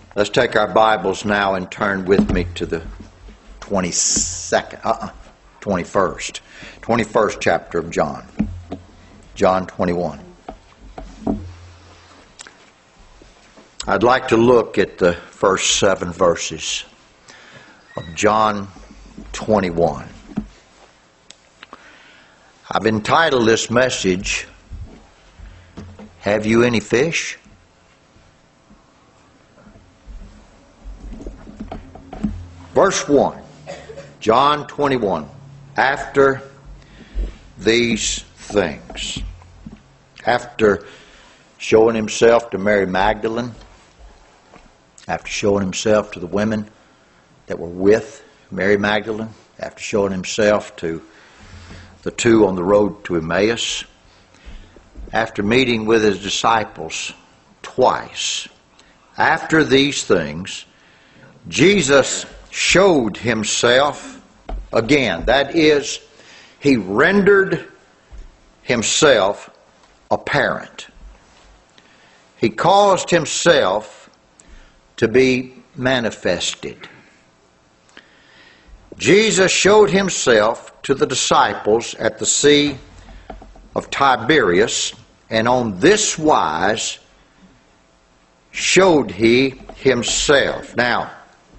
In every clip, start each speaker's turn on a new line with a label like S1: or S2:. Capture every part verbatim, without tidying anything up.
S1: Let's take our Bibles now and turn with me to the twenty-second, uh-uh, twenty-first, twenty-first chapter of John, John twenty-one. I'd like to look at the first seven verses of John twenty-one. I've entitled this message, "Have You Any Fish?" Verse one, John twenty-one, after these things. After showing himself to Mary Magdalene, after showing himself to the women that were with Mary Magdalene, after showing himself to the two on the road to Emmaus, after meeting with his disciples twice, after these things, Jesus showed himself again. That is, he rendered himself apparent. He caused himself to be manifested. Jesus showed himself to the disciples at the Sea of Tiberias, and on this wise showed he himself. Now,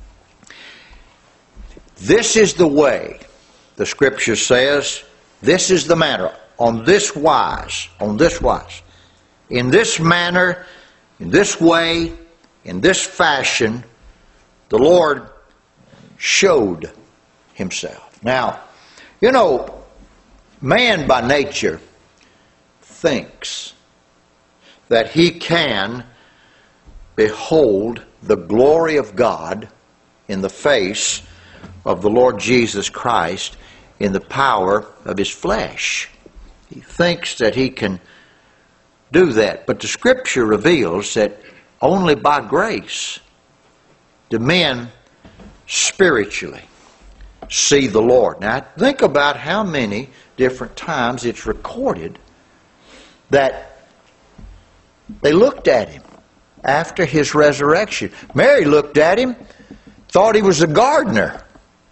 S1: this is the way, the Scripture says, this is the manner, on this wise, on this wise, in this manner, in this way, in this fashion, the Lord showed himself. Now, you know, man by nature thinks that he can behold the glory of God in the face of the Lord Jesus Christ in the power of his flesh. He thinks that he can do that. But the Scripture reveals that only by grace do men spiritually see the Lord. Now think about how many different times it's recorded that they looked at him after his resurrection. Mary looked at him, thought he was a gardener.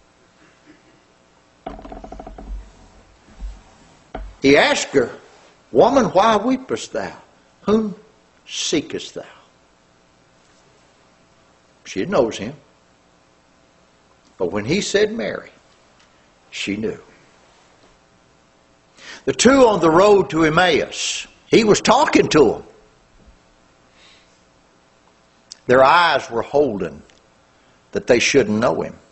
S1: He asked her, "Woman, why weepest thou? Whom seekest thou?" She knows him. But when he said Mary, she knew. The two on the road to Emmaus, he was talking to them. Their eyes were holden that they shouldn't know him.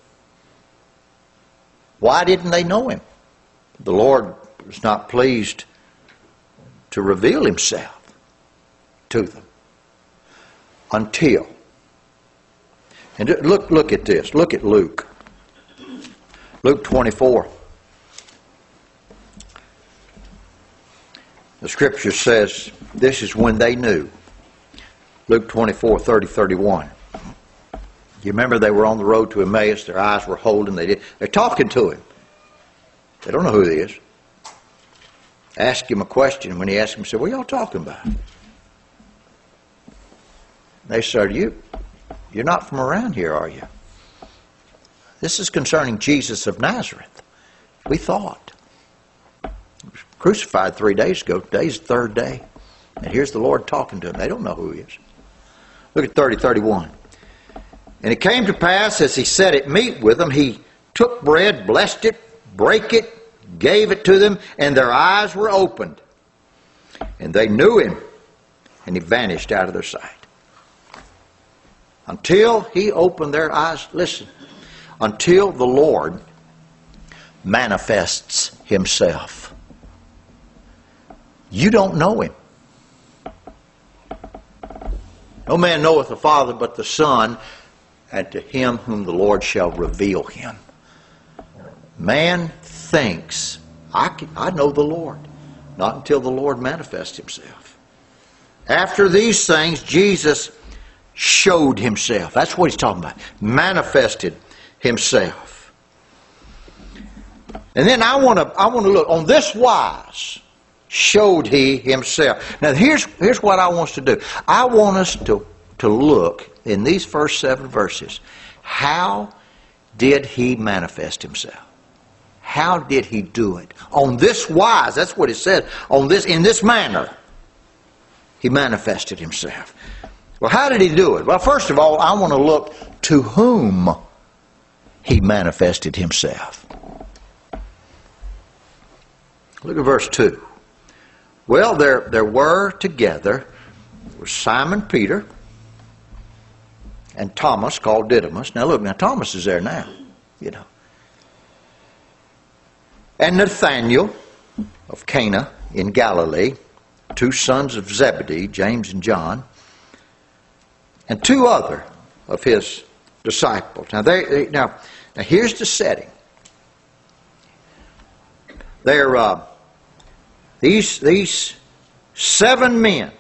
S1: Why didn't they know him? The Lord was not pleased to reveal himself to them until. And look, look at this. Look at Luke. Luke twenty-four. The Scripture says this is when they knew. Luke twenty-four, thirty, thirty-one. You remember they were on the road to Emmaus. Their eyes were holding. They did. They're talking to him. They don't know who he is. Ask him a question. When he asked him, he said, "What are y'all talking about?" They said, you, you're not from around here, are you? This is concerning Jesus of Nazareth. We thought. He was crucified three days ago. Today's the third day. And here's the Lord talking to him. They don't know who he is. Look at thirty, thirty-one. And it came to pass, as he sat at meat with them, he took bread, blessed it, brake it, gave it to them, and their eyes were opened. And they knew him, and he vanished out of their sight. Until he opened their eyes, listen, until the Lord manifests himself. You don't know him. No man knoweth the Father but the Son, and to him whom the Lord shall reveal him. Man thinks, I, can, I know the Lord. Not until the Lord manifests himself. After these things, Jesus showed himself. That's what he's talking about. Manifested himself. And then I want to I want to look on this wise showed he himself. Now here's here's what I want us to do. I want us to to look in these first seven verses, how did he manifest himself? How did he do it? On this wise, that's what it said. On this, in this manner, he manifested himself. Well, how did he do it? Well, first of all, I want to look to whom he manifested himself. Look at verse two. Well, there, there were together there was Simon Peter and Thomas, called Didymus. Now look, now Thomas is there now, you know. And Nathanael of Cana in Galilee, two sons of Zebedee, James and John, and two other of his disciples. Now, they, they now, now here's the setting. They're uh, these these seven men,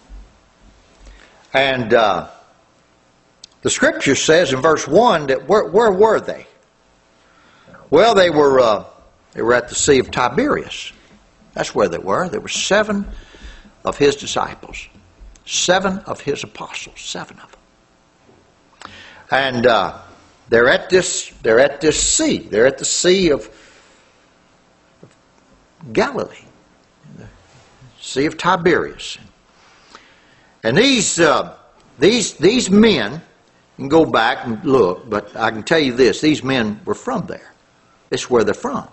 S1: and uh, the Scripture says in verse one that where, where were they? Well, they were uh, they were at the Sea of Tiberias. That's where they were. There were seven of his disciples, seven of his apostles, seven of them, and uh, they're at this they're at this sea. They're at the Sea of Galilee, the Sea of Tiberias, and these uh, these these men. You can go back and look, but I can tell you this: these men were from there. This is where they're from,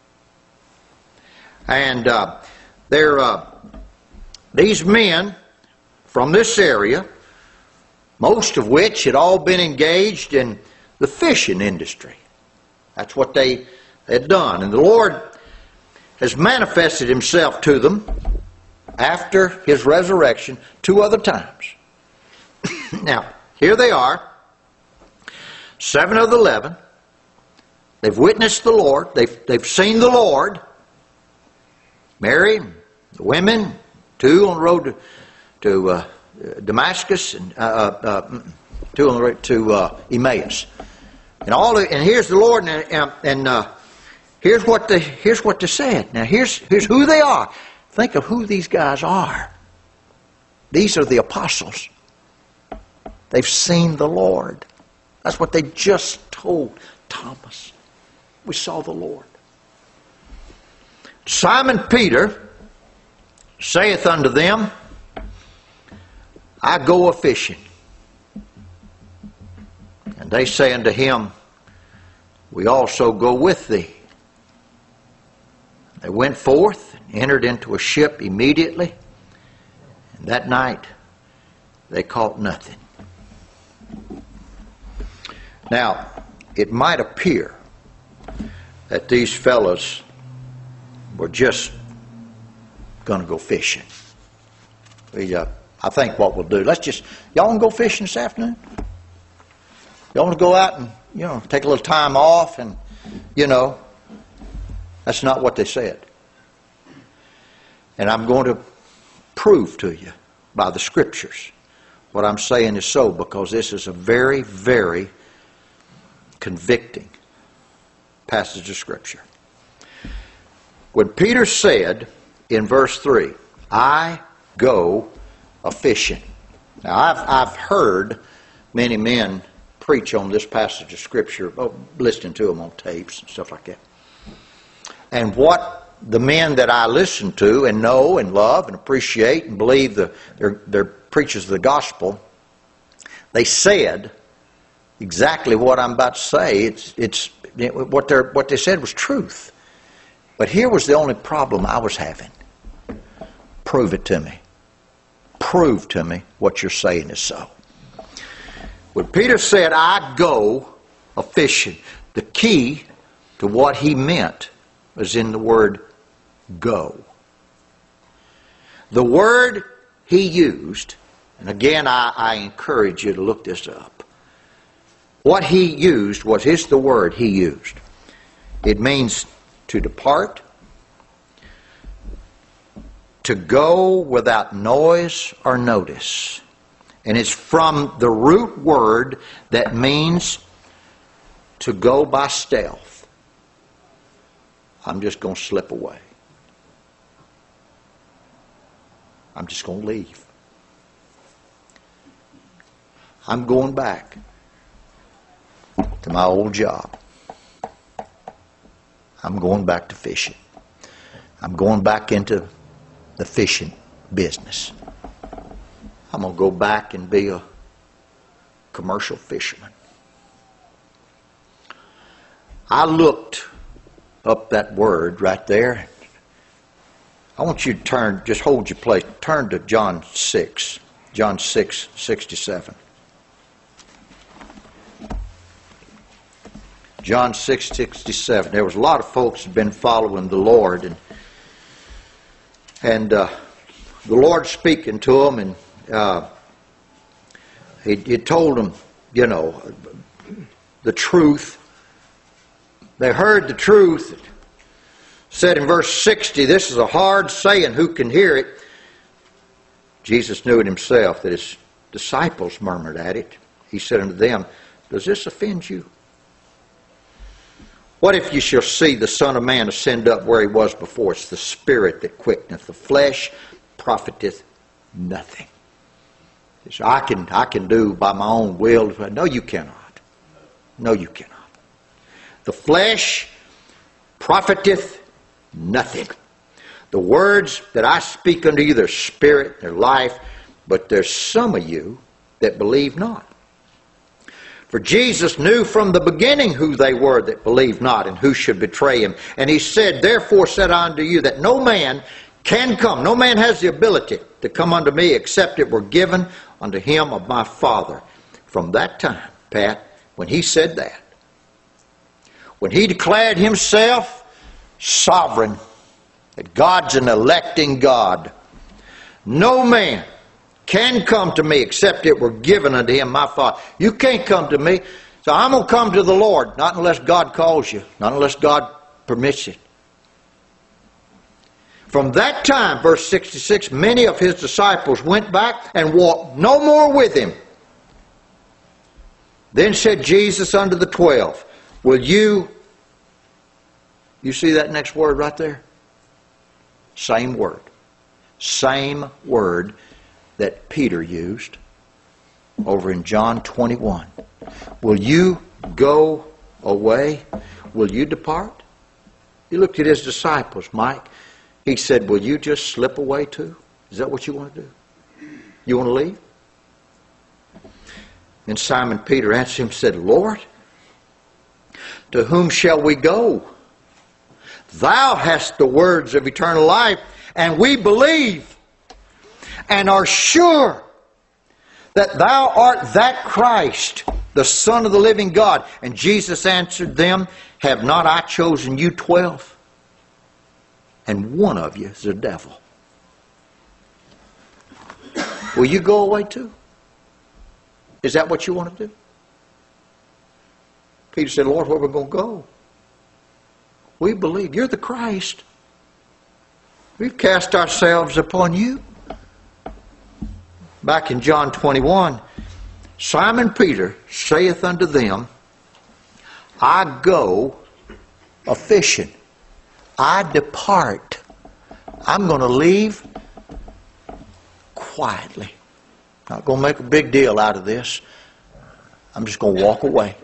S1: and uh, they're uh, these men from this area, most of which had all been engaged in the fishing industry. That's what they had done, and the Lord has manifested himself to them after his resurrection two other times. Now, here they are, seven of the eleven. They've witnessed the Lord. They've, they've seen the Lord. Mary, the women, two on the road to, to uh, Damascus, and uh, uh, two on the road to uh, Emmaus. And all, the, and here's the Lord, and, and uh, Here's what they here's what they said. Now here's here's who they are. Think of who these guys are. These are the apostles. They've seen the Lord. That's what they just told Thomas. We saw the Lord. Simon Peter saith unto them, I go a fishing. And they say unto him, we also go with thee. They went forth and entered into a ship immediately, and that night they caught nothing. Now, it might appear that these fellows were just going to go fishing. We, uh, I think what we'll do, let's just, y'all want to go fishing this afternoon? Y'all want to go out and, you know, take a little time off and, you know, that's not what they said. And I'm going to prove to you by the Scriptures what I'm saying is so, because this is a very, very convicting passage of Scripture. When Peter said in verse three, I go a fishing. Now I've, I've heard many men preach on this passage of Scripture, listening to them on tapes and stuff like that. And what the men that I listen to and know and love and appreciate and believe the, they're, they're preachers of the gospel, they said exactly what I'm about to say. It's, it's, it, what, they're, what they said was truth. But here was the only problem I was having. Prove it to me. Prove to me what you're saying is so. When Peter said, I go a fishing, the key to what he meant was in the word go. The word he used, and again I, I encourage you to look this up. What he used was, here's the word he used. It means to depart, to go without noise or notice. And it's from the root word that means to go by stealth. I'm just going to slip away. I'm just going to leave. I'm going back to my old job. I'm going back to fishing. I'm going back into the fishing business. I'm going to go back and be a commercial fisherman. I looked up that word right there. I want you to turn, just hold your place. Turn to John six. John six, sixty-seven. John six, sixty-seven. There was a lot of folks who'd been following the Lord, and and uh, the Lord speaking to them, and uh, he, he told them, you know, the truth. They heard the truth. It said in verse sixty, this is a hard saying, who can hear it? Jesus knew it himself, that his disciples murmured at it. He said unto them, does this offend you? What if you shall see the Son of Man ascend up where he was before? It's the Spirit that quickeneth, the flesh profiteth nothing. So I can, I can do by my own will. No, you cannot. No, you cannot. The flesh profiteth nothing. The words that I speak unto you, they're spirit, they're life, but there's some of you that believe not. For Jesus knew from the beginning who they were that believed not, and who should betray him. And he said, therefore said I unto you, that no man can come, no man has the ability to come unto me, except it were given unto him of my Father. From that time, Pat, when he said that, when he declared himself sovereign, that God's an electing God, no man can come to me except it were given unto him my Father. You can't come to me. So I'm going to come to the Lord, not unless God calls you, not unless God permits it. From that time, verse sixty-six, many of his disciples went back and walked no more with him. Then said Jesus unto the twelve, will you, you see that next word right there? Same word. Same word that Peter used over in John twenty-one. Will you go away? Will you depart? He looked at his disciples, Mike. He said, will you just slip away too? Is that what you want to do? You want to leave? And Simon Peter answered him and said, Lord, to whom shall we go? Thou hast the words of eternal life, and we believe and are sure that thou art that Christ, the Son of the living God. And Jesus answered them, have not I chosen you twelve? And one of you is a devil. Will you go away too? Is that what you want to do? Peter said, Lord, where are we going to go? We believe you're the Christ. We've cast ourselves upon you. Back in John twenty-one, Simon Peter saith unto them, I go a fishing. I depart. I'm going to leave quietly. Not going to make a big deal out of this. I'm just going to walk away.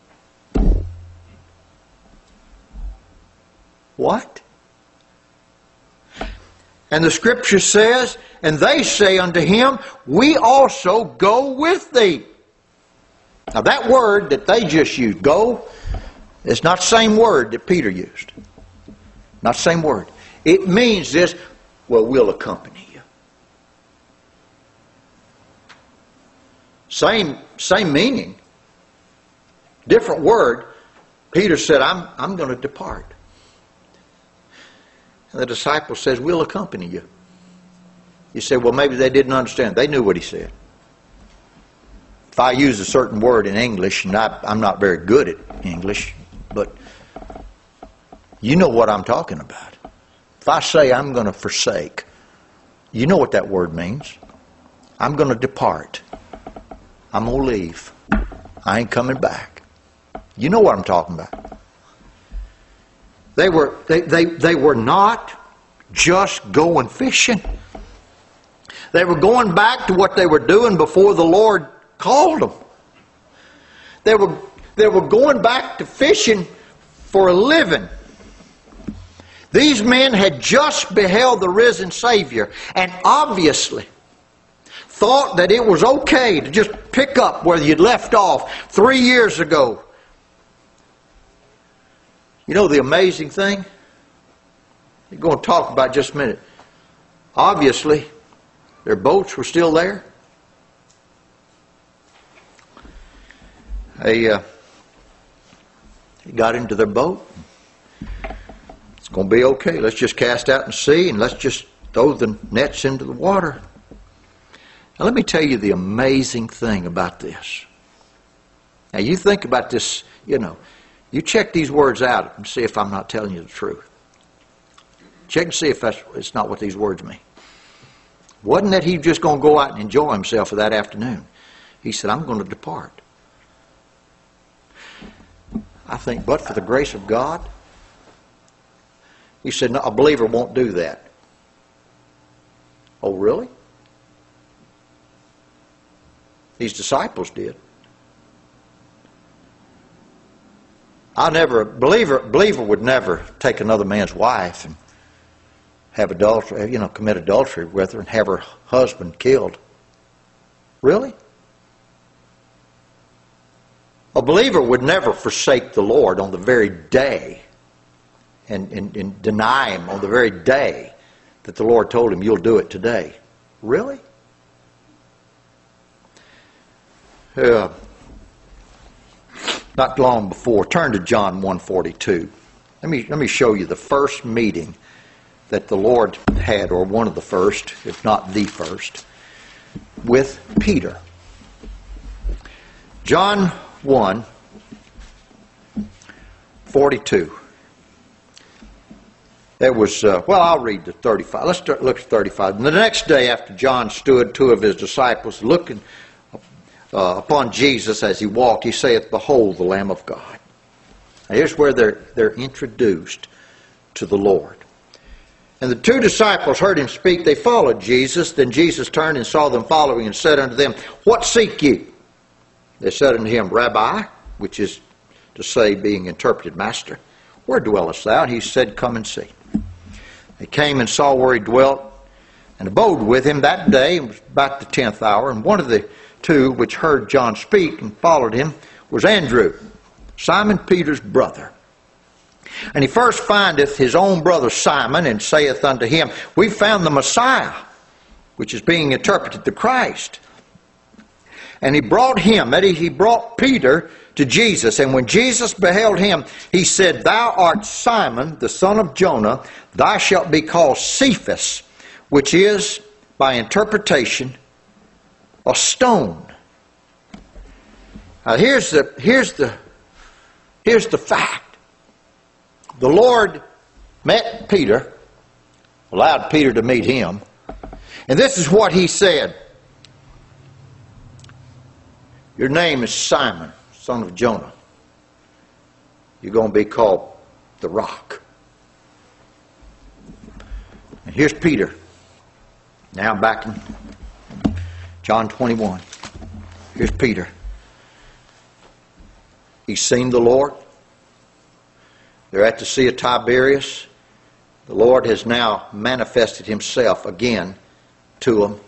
S1: What? And the scripture says, and they say unto him, we also go with thee. Now that word that they just used, go, it's not the same word that Peter used. Not the same word. It means this, well, we'll accompany you. Same, same meaning. Different word. Peter said, I'm, I'm going to depart. And the disciple says, we'll accompany you. You say, well, maybe they didn't understand. They knew what he said. If I use a certain word in English, and I, I'm not very good at English, but you know what I'm talking about. If I say I'm going to forsake, you know what that word means. I'm going to depart. I'm going to leave. I ain't coming back. You know what I'm talking about. They were, they, they, they were not just going fishing. They were going back to what they were doing before the Lord called them. They were, they were going back to fishing for a living. These men had just beheld the risen Savior and obviously thought that it was okay to just pick up where you'd left off three years ago. You know the amazing thing? We're going to talk about it just a minute. Obviously, their boats were still there. They, uh, they got into their boat. It's going to be okay. Let's just cast out and sea and let's just throw the nets into the water. Now let me tell you the amazing thing about this. Now you think about this, you know, you check these words out and see if I'm not telling you the truth. Check and see if that's, it's not what these words mean. Wasn't that he just going to go out and enjoy himself for that afternoon. He said, I'm going to depart. I think, but for the grace of God, he said, no, a believer won't do that. Oh, really? These disciples did. I never, a believer, believer would never take another man's wife and have adultery, you know, commit adultery with her and have her husband killed. Really? A believer would never forsake the Lord on the very day and, and, and deny Him on the very day that the Lord told him, you'll do it today. Really? Uh, not long before, turn to John one forty-two. Let me, let me show you the first meeting that the Lord had, or one of the first, if not the first, with Peter. John one forty-two. There was, uh, well, I'll read the thirty-five. Let's start, look at thirty-five. And the next day after John stood, two of his disciples looking uh, upon Jesus as he walked, he saith, behold, the Lamb of God. Now here's where they're, they're introduced to the Lord. And the two disciples heard him speak. They followed Jesus. Then Jesus turned and saw them following and said unto them, what seek ye? They said unto him, Rabbi, which is to say, being interpreted, Master, where dwellest thou? And he said, come and see. They came and saw where he dwelt, and abode with him that day. It was about the tenth hour. And one of the two which heard John speak and followed him was Andrew, Simon Peter's brother. And he first findeth his own brother Simon, and saith unto him, we found the Messiah, which is being interpreted the Christ. And he brought him, that is, he brought Peter to Jesus. And when Jesus beheld him, he said, thou art Simon, the son of Jonah. Thou shalt be called Cephas, which is, by interpretation, a stone. Now here's the, here's the, here's the fact. The Lord met Peter, allowed Peter to meet him. And this is what he said. Your name is Simon, son of Jonah. You're going to be called the Rock. And here's Peter. Now back in John twenty-one. Here's Peter. He's seen the Lord. They're at the Sea of Tiberias. The Lord has now manifested himself again to them.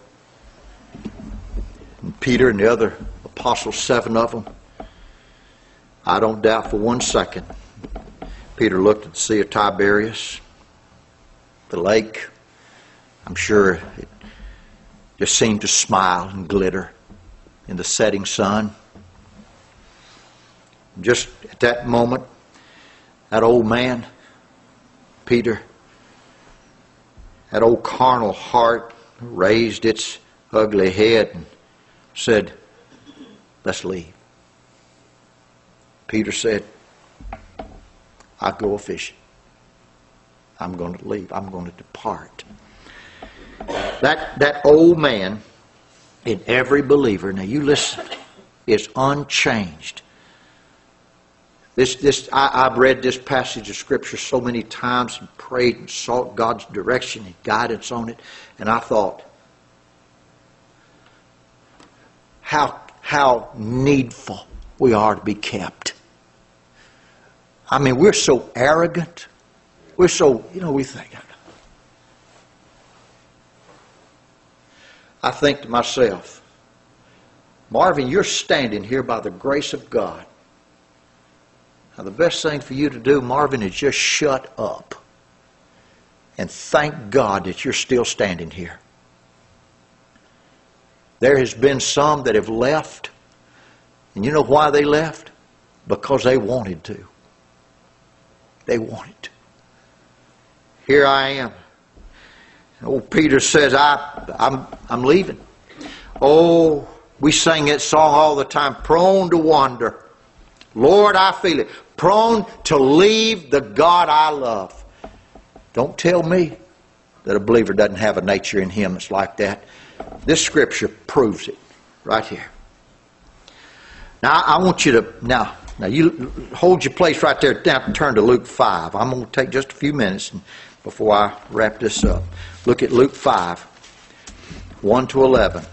S1: And Peter and the other apostles, seven of them, I don't doubt for one second, Peter looked at the Sea of Tiberias, the lake. I'm sure it just seemed to smile and glitter in the setting sun. Just at that moment, that old man, Peter, that old carnal heart raised its ugly head and said, let's leave. Peter said, I go a-fishing. I'm going to leave. I'm going to depart. That, that old man in every believer, now you listen, is unchanged. This, this, I, I've read this passage of Scripture so many times and prayed and sought God's direction and guidance on it. And I thought, how how needful we are to be kept. I mean, we're so arrogant. We're so, you know, we think. I think to myself, Marvin, you're standing here by the grace of God. Now, the best thing for you to do, Marvin, is just shut up and thank God that you're still standing here. There has been some that have left, and you know why they left? Because they wanted to. They wanted to. Here I am. Old Peter says, I, I'm, I'm leaving. Oh, we sing that song all the time, prone to wander. Lord, I feel it. Prone to leave the God I love. Don't tell me that a believer doesn't have a nature in him that's like that. This scripture proves it right here. Now, I want you to, now, now you hold your place right there. Now turn to Luke five. I'm going to take just a few minutes before I wrap this up. Look at Luke five, one to eleven.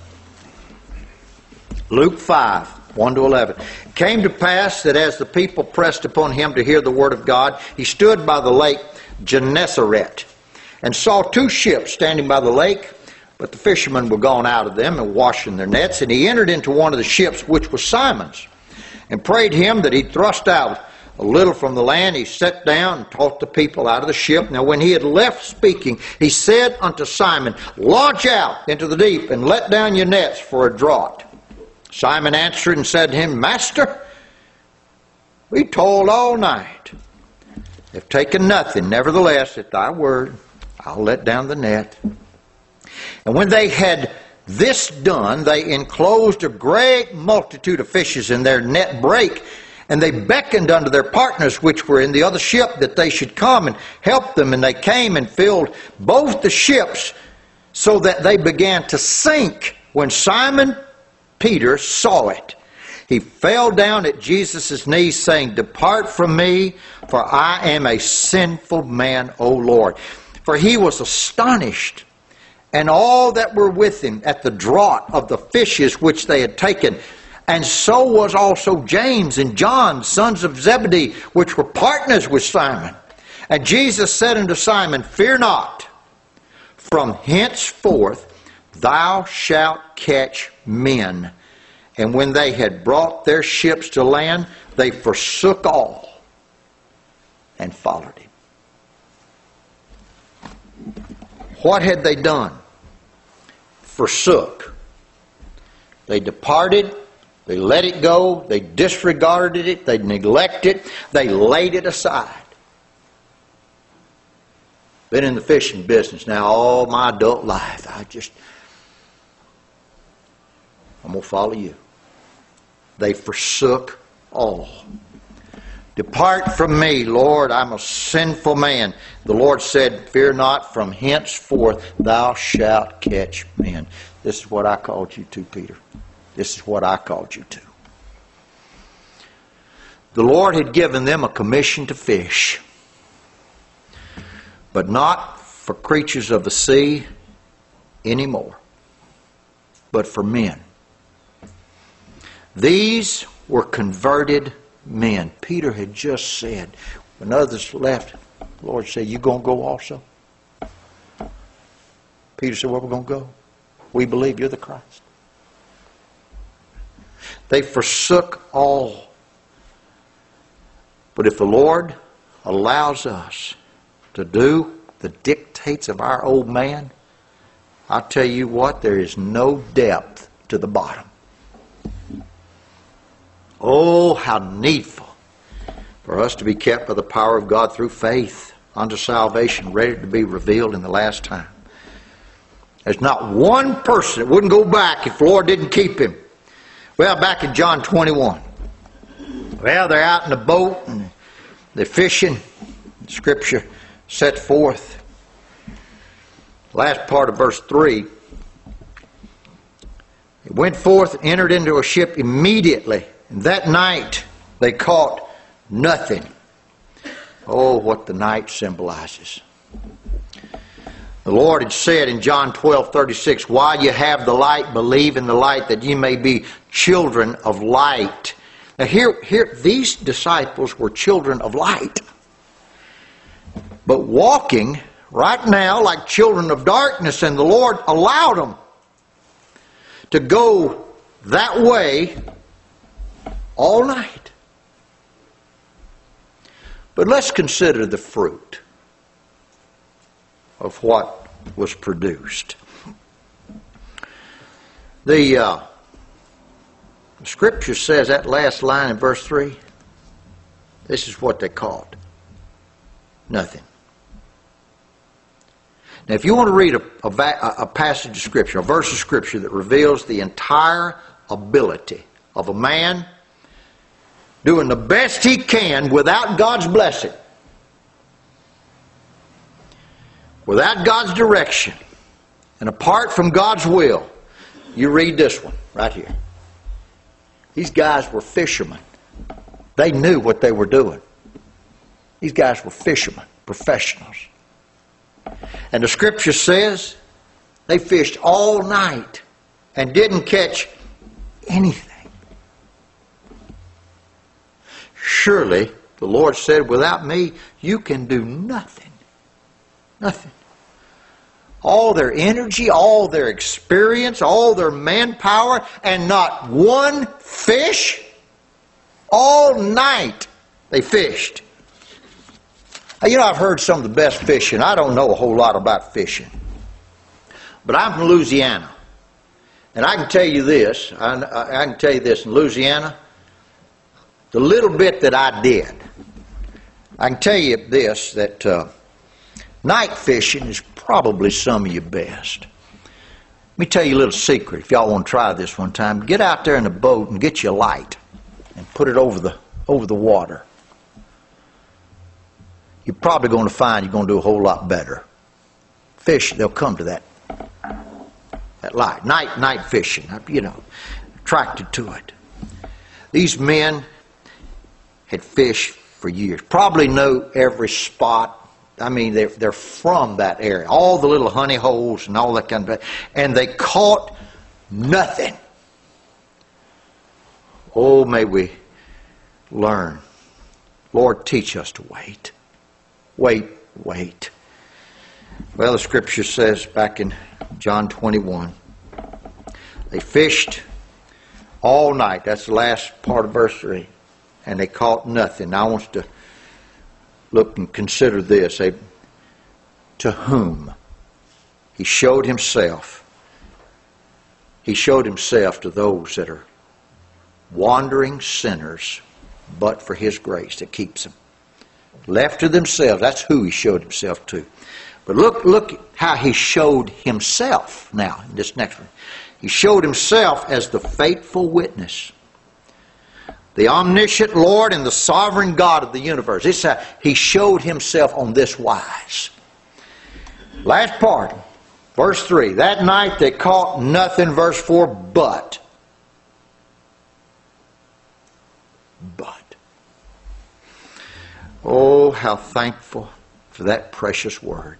S1: Luke five, one to eleven. It came to pass that as the people pressed upon him to hear the word of God, he stood by the lake Gennesaret and saw two ships standing by the lake, but the fishermen were gone out of them and washing their nets. And he entered into one of the ships, which was Simon's, and prayed him that he thrust out a little from the land. He sat down and taught the people out of the ship. Now when he had left speaking, he said unto Simon, Launch out into the deep and let down your nets for a draught. Simon answered and said to him, Master, we toiled all night, have taken nothing. Nevertheless, at thy word, I'll let down the net. And when they had this done, they enclosed a great multitude of fishes, and their net brake. And they beckoned unto their partners which were in the other ship that they should come and help them. And they came and filled both the ships so that they began to sink. When Simon Peter saw it, he fell down at Jesus' knees, saying, Depart from me, for I am a sinful man, O Lord. For he was astonished, and all that were with him, at the draught of the fishes which they had taken. And so was also James and John, sons of Zebedee, which were partners with Simon. And Jesus said unto Simon, Fear not, from henceforth thou shalt catch men. And when they had brought their ships to land, they forsook all and followed him. What had they done? Forsook. They departed. They let it go. They disregarded it. They neglected it. They laid it aside. Been in the fishing business now all my adult life. I just, I'm going to follow you. They forsook all. Depart from me, Lord, I'm a sinful man. The Lord said, Fear not, from henceforth thou shalt catch men. This is what I called you to, Peter. This is what I called you to. The Lord had given them a commission to fish, but not for creatures of the sea anymore, but for men. These were converted men. Peter had just said, when others left, the Lord said, You going to go also? Peter said, Where are we going to go? We believe you're the Christ. They forsook all. But if the Lord allows us to do the dictates of our old man, I tell you what, there is no depth to the bottom. Oh, how needful for us to be kept by the power of God through faith unto salvation, ready to be revealed in the last time. There's not one person that wouldn't go back if the Lord didn't keep him. Well, back in John twenty-one. Well, they're out in the boat and they're fishing. Scripture set forth. Last part of verse three. They went forth, entered into a ship immediately. And that night they caught nothing. Oh, what the night symbolizes. The Lord had said in John twelve thirty-six, while you have the light, believe in the light, that you may be children of light. Now here, here, these disciples were children of light. But walking right now like children of darkness, and the Lord allowed them to go that way all night. But let's consider the fruit of what was produced. The uh, Scripture says, that last line in verse three, this is what they caught. Nothing. Now, if you want to read a, a, a passage of Scripture, a verse of Scripture that reveals the entire ability of a man doing the best he can without God's blessing, without God's direction, and apart from God's will, you read this one right here. These guys were fishermen. They knew what they were doing. These guys were fishermen, professionals. And the Scripture says they fished all night and didn't catch anything. Surely, the Lord said, without me, you can do nothing. Nothing. All their energy, all their experience, all their manpower, and not one fish. All night they fished. You know, I've heard some of the best fishing. I don't know a whole lot about fishing. But I'm from Louisiana. And I can tell you this. I, I can tell you this. In Louisiana, the little bit that I did, I can tell you this, that uh, night fishing is probably some of your best. Let me tell you a little secret. If y'all want to try this one time, get out there in a boat and get your light and put it over the, over the water. You're probably going to find you're going to do a whole lot better. Fish, they'll come to that, that light. Night, night fishing, you know, attracted to it. These men had fished for years. Probably know every spot. I mean, they're, they're from that area. All the little honey holes and all that kind of stuff. And they caught nothing. Oh, may we learn. Lord, teach us to wait. Wait, wait. Well, the Scripture says back in John twenty-one, they fished all night. That's the last part of verse three. And they caught nothing. Now I want you to look and consider this. They, to whom he showed himself. He showed himself to those that are wandering sinners, but for his grace that keeps them. Left to themselves, that's who he showed himself to. But look, look how he showed himself now in this next one. He showed himself as the faithful witness, the omniscient Lord and the sovereign God of the universe. This how he showed himself on this wise. Last part, verse three. That night they caught nothing, verse four, but. But. Oh, how thankful for that precious word.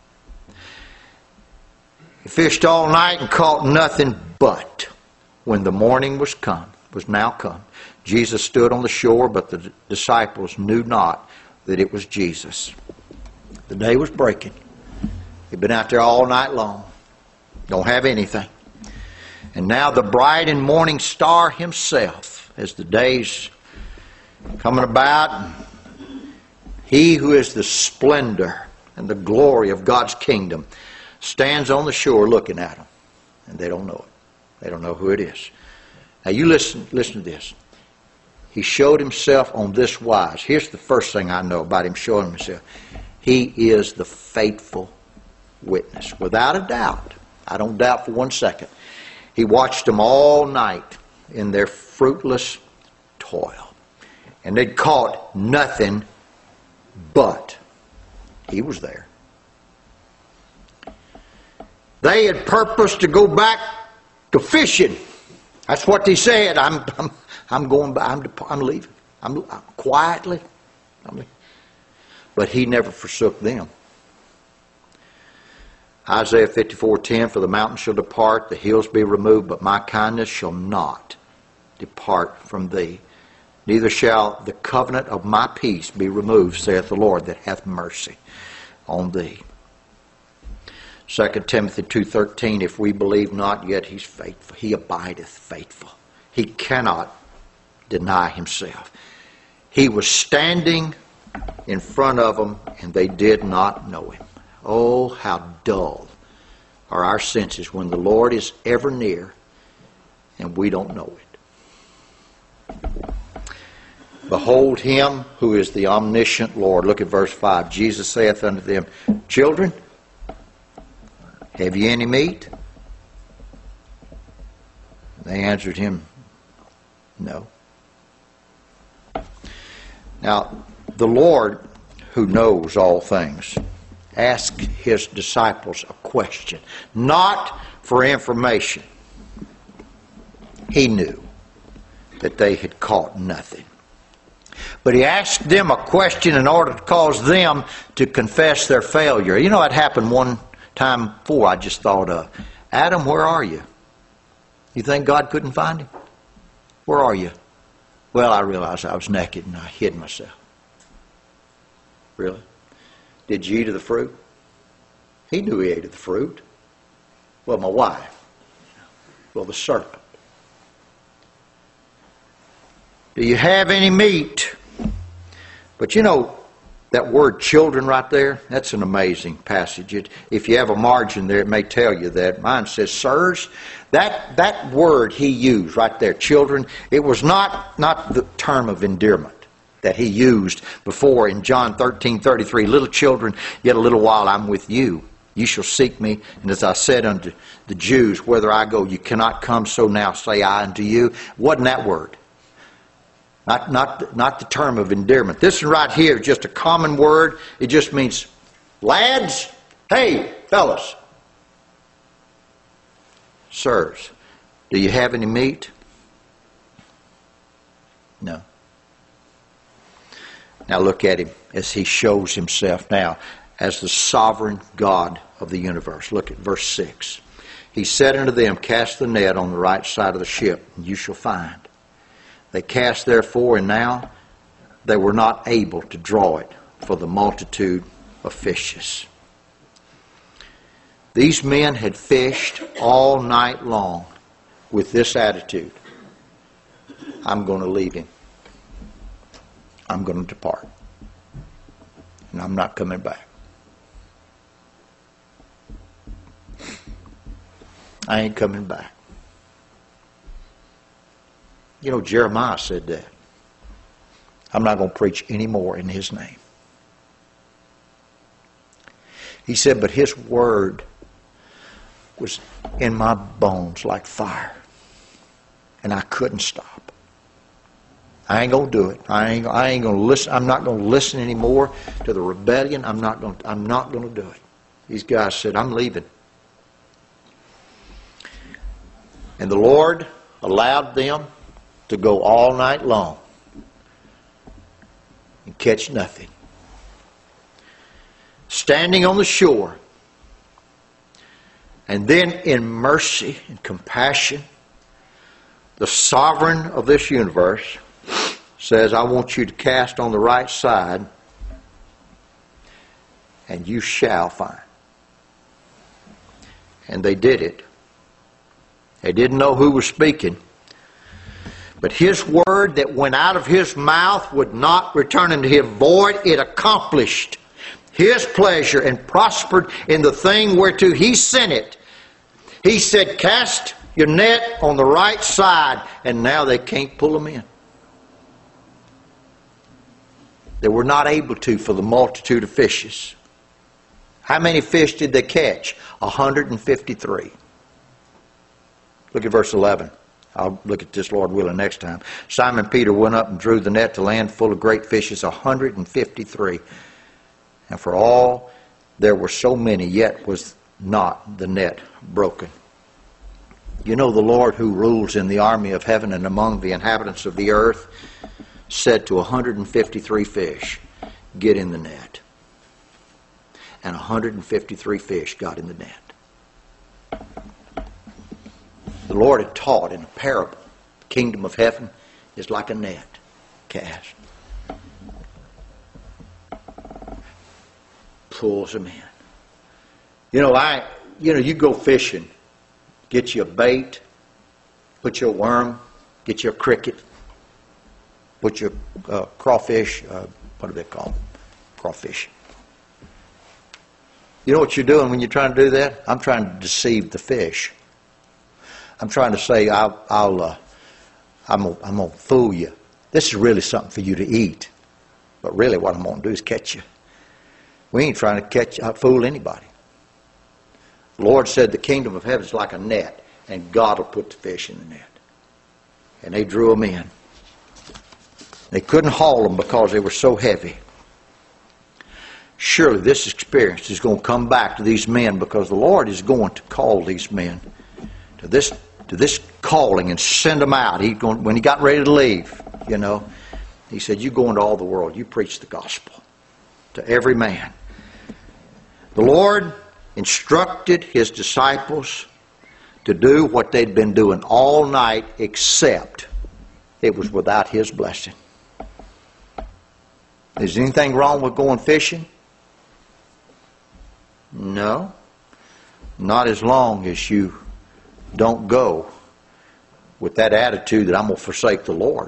S1: He fished all night and caught nothing, but when the morning was come, was now come, Jesus stood on the shore, but the disciples knew not that it was Jesus. The day was breaking. He'd been out there all night long. Don't have anything. And now the bright and morning star himself, as the day's coming about, he who is the splendor and the glory of God's kingdom stands on the shore looking at them. And they don't know it. They don't know who it is. Now you listen, listen to this. He showed himself on this wise. Here's the first thing I know about him showing himself. He is the faithful witness. Without a doubt. I don't doubt for one second. He watched them all night in their fruitless toil. And they'd caught nothing, but he was there. They had purposed to go back to fishing. That's what they said. I'm, I'm, I'm going back. I'm, I'm leaving. I'm, I'm quietly. I'm leaving. But he never forsook them. Isaiah fifty-four ten, for the mountains shall depart, the hills be removed, but my kindness shall not depart from thee. Neither shall the covenant of my peace be removed, saith the Lord, that hath mercy on thee. Second Timothy two thirteen, if we believe not, yet he's faithful. He abideth faithful. He cannot deny himself. He was standing in front of them, and they did not know him. Oh, how dull are our senses when the Lord is ever near and we don't know it. Behold him who is the omniscient Lord. Look at verse five. Jesus saith unto them, children, have ye any meat? They answered him, no. Now, the Lord, who knows all things, asked his disciples a question, not for information. He knew that they had caught nothing. But he asked them a question in order to cause them to confess their failure. You know, it happened one time before I just thought of. Adam, where are you? You think God couldn't find him? Where are you? Well, I realized I was naked and I hid myself. Really? Did you eat of the fruit? He knew he ate of the fruit. Well, my wife. Well, the serpent. Do you have any meat? But you know, that word children right there, that's an amazing passage. It, if you have a margin there, it may tell you that. Mine says, sirs. That, that word he used right there, children, it was not, not the term of endearment that he used before in John thirteen thirty-three. Little children, yet a little while I'm with you. You shall seek me. And as I said unto the Jews, whither I go, you cannot come, so now say I unto you. Wasn't that word? Not, not, not the term of endearment. This one right here is just a common word. It just means, lads, hey, fellas, sirs, do you have any meat? No. Now look at him as he shows himself now as the sovereign God of the universe. Look at verse six. He said unto them, cast the net on the right side of the ship, and you shall find. They cast therefore, and now they were not able to draw it for the multitude of fishes. These men had fished all night long with this attitude. I'm going to leave him. I'm going to depart. And I'm not coming back. I ain't coming back. You know, Jeremiah said that. I'm not going to preach any more in his name. He said, but his word was in my bones like fire. And I couldn't stop. I ain't going to do it. I ain't, I ain't going to listen. I'm not going to listen anymore to the rebellion. I'm not going to, I'm not going to do it. These guys said, I'm leaving. And the Lord allowed them to go all night long and catch nothing. Standing on the shore, and then in mercy and compassion, the sovereign of this universe says, I want you to cast on the right side, and you shall find. And they did it. They didn't know who was speaking. But his word that went out of his mouth would not return unto him void. It accomplished his pleasure and prospered in the thing whereto he sent it. He said, cast your net on the right side. And now they can't pull them in. They were not able to for the multitude of fishes. How many fish did they catch? one hundred fifty-three. Look at verse eleven. I'll look at this, Lord willing, next time. Simon Peter went up and drew the net to land full of great fishes, one hundred fifty-three. And for all there were so many, yet was not the net broken. You know, the Lord who rules in the army of heaven and among the inhabitants of the earth said to one hundred fifty-three fish, get in the net. And one hundred fifty-three fish got in the net. The Lord had taught in a parable, the kingdom of heaven is like a net cast. Pulls them in. You know, I, you know, you go fishing, get you a bait, put your worm, get your cricket, put your uh, crawfish, uh, what do they call them? Crawfish. You know what you're doing when you're trying to do that? I'm trying to deceive the fish. I'm trying to say, I'll, I'll uh, I'm gonna, I'm gonna fool you. This is really something for you to eat, but really, what I'm gonna do is catch you. We ain't trying to catch, uh, fool anybody. The Lord said the kingdom of heaven is like a net, and God will put the fish in the net. And they drew them in. They couldn't haul them because they were so heavy. Surely this experience is going to come back to these men, because the Lord is going to call these men to this to this calling and send them out. He going, when he got ready to leave, you know, he said, you go into all the world, you preach the gospel to every man. The Lord instructed his disciples to do what they'd been doing all night, except it was without his blessing. Is anything wrong with going fishing? No. Not as long as you don't go with that attitude that I'm going to forsake the Lord.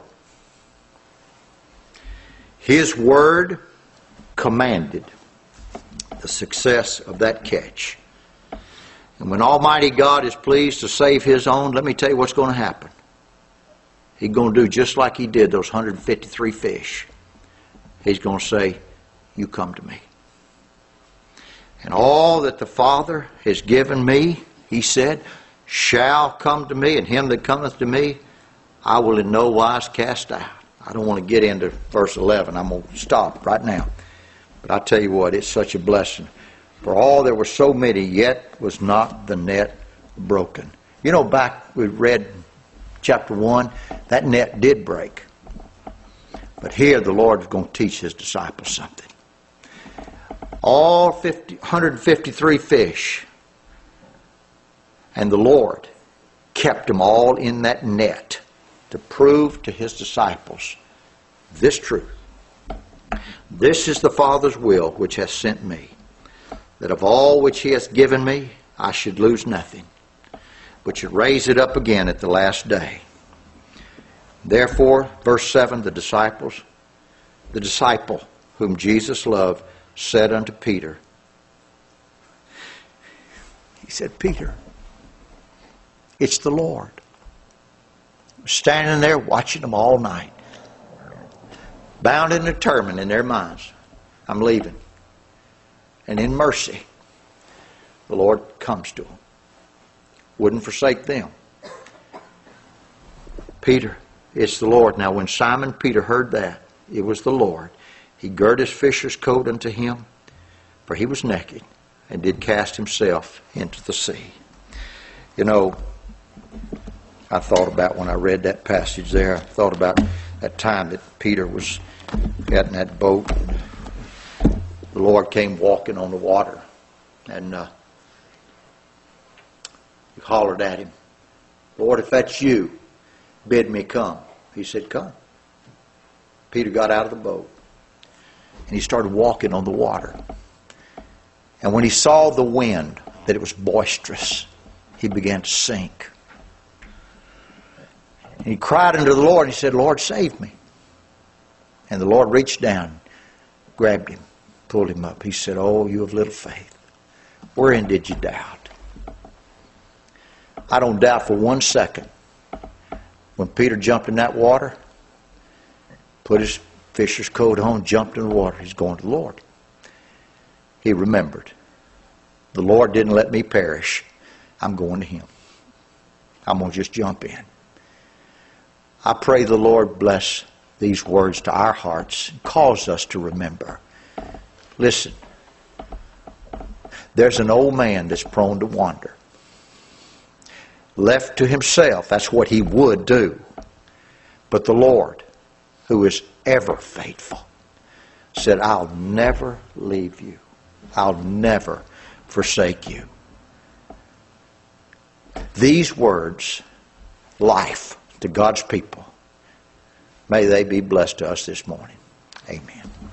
S1: His word commanded the success of that catch. And when Almighty God is pleased to save his own, let me tell you what's going to happen. He's going to do just like he did those one hundred fifty-three fish. He's going to say, you come to me. And all that the Father has given me, he said, shall come to me, and him that cometh to me, I will in no wise cast out. I don't want to get into verse eleven. I'm going to stop right now. But I tell you what, it's such a blessing. For all there were so many, yet was not the net broken. You know, back we read chapter one, that net did break. But here the Lord is going to teach his disciples something. All fifty, one hundred fifty-three fish, and the Lord kept them all in that net to prove to his disciples this truth. This is the Father's will which has sent me, that of all which he has given me, I should lose nothing, but should raise it up again at the last day. Therefore, verse seven, the disciples, the disciple whom Jesus loved, said unto Peter, he said, Peter, it's the Lord. Standing there watching them all night, bound and determined in their minds, I'm leaving. And in mercy, the Lord comes to them. Wouldn't forsake them. Peter, it's the Lord. Now when Simon Peter heard that it was the Lord, he girt his fisher's coat unto him, for he was naked, and did cast himself into the sea. You know, I thought about when I read that passage there, I thought about that time that Peter was got in that boat. The Lord came walking on the water, and uh, he hollered at him, Lord, if that's you, bid me come. He said, come. Peter got out of the boat, and he started walking on the water. And when he saw the wind, that it was boisterous, he began to sink. And he cried unto the Lord, and he said, Lord, save me. And the Lord reached down, grabbed him, pulled him up. He said, oh, you of little faith, wherein did you doubt? I don't doubt for one second. When Peter jumped in that water, put his fisher's coat on, jumped in the water, he's going to the Lord. He remembered, the Lord didn't let me perish. I'm going to him. I'm going to just jump in. I pray the Lord bless these words to our hearts and cause us to remember. Listen, there's an old man that's prone to wander. Left to himself, that's what he would do. But the Lord, who is ever faithful, said, I'll never leave you. I'll never forsake you. these words life to God's people. May they be blessed to us this morning. Amen.